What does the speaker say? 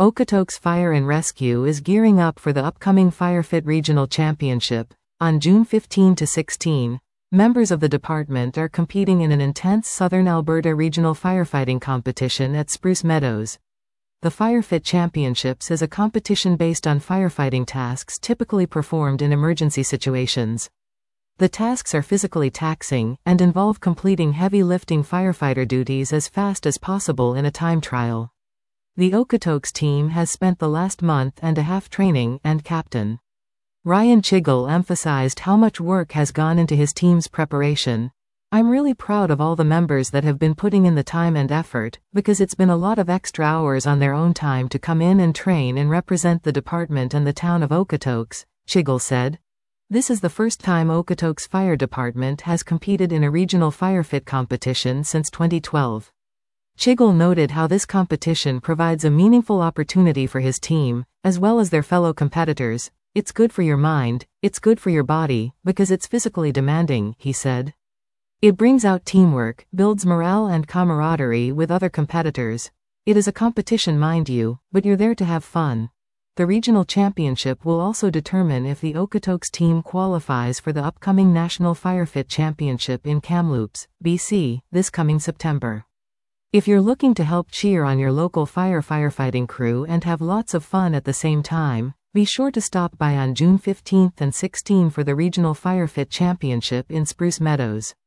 Okotoks Fire and Rescue is gearing up for the upcoming Firefit Regional Championship. On June 15 to 16, members of the department are competing in an intense Southern Alberta regional firefighting competition at Spruce Meadows. The Firefit Championships is a competition based on firefighting tasks typically performed in emergency situations. The tasks are physically taxing, and involve completing heavy lifting firefighter duties as fast as possible in a time trial. The Okotoks team has spent the last month and a half training, and Captain Ryan Chiggle emphasized how much work has gone into his team's preparation. "I'm really proud of all the members that have been putting in the time and effort, because it's been a lot of extra hours on their own time to come in and train and represent the department and the town of Okotoks," Chiggle said. This is the first time Okotoks Fire Department has competed in a regional firefit competition since 2012. Chiggle noted how this competition provides a meaningful opportunity for his team, as well as their fellow competitors. "It's good for your mind, it's good for your body, because it's physically demanding," he said. "It brings out teamwork, builds morale and camaraderie with other competitors. It is a competition, mind you, but you're there to have fun." The regional championship will also determine if the Okotoks team qualifies for the upcoming National Firefit Championship in Kamloops, BC, this coming September. If you're looking to help cheer on your local firefighting crew and have lots of fun at the same time, be sure to stop by on June 15 and 16 for the Regional Firefit Championship in Spruce Meadows.